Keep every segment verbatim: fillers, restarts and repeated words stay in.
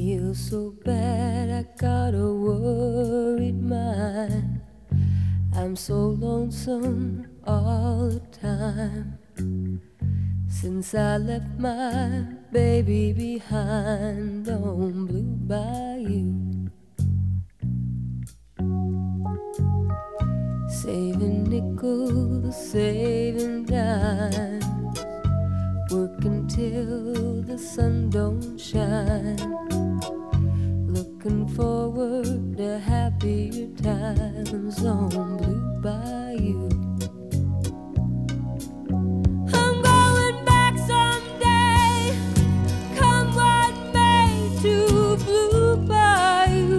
feel so bad, I got a worried mind. I'm so lonesome all the time. Since I left my baby behind on Blue Bayou, saving nickels, saving dimes, working till the sun don't shine, looking forward to happier times on Blue Bayou. I'm going back someday, come what may, to Blue Bayou,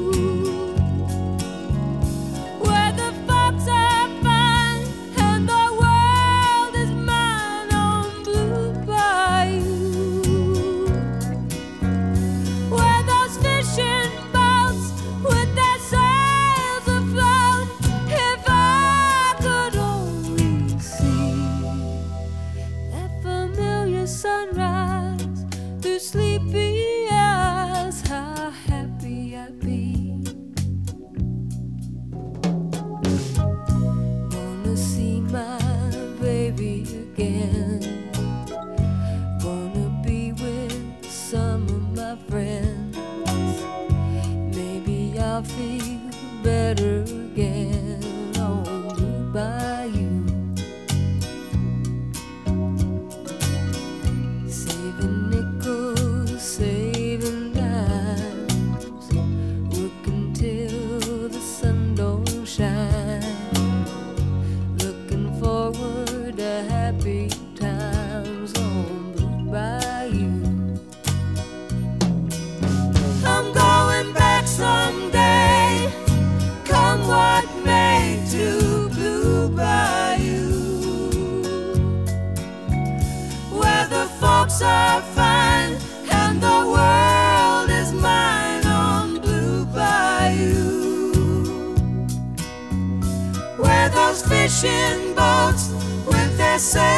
where the folks are fine and the world is mine on Blue Bayou, where those fishing boats with their sails afloat, if I could only see that familiar sunrise through sleepy eyes, how happy I'd be. Wanna see my baby again, wanna be with some of my friends. Maybe I'll feel better again on Blue Bayou, saving nickels, saving dimes, working till the sun don't shine, looking forward to happy times on Blue Bayou. I'm going back someday, come what may, to Blue Bayou, where the folks are fine and the world is mine on Blue Bayou, where those fishing boats with their sails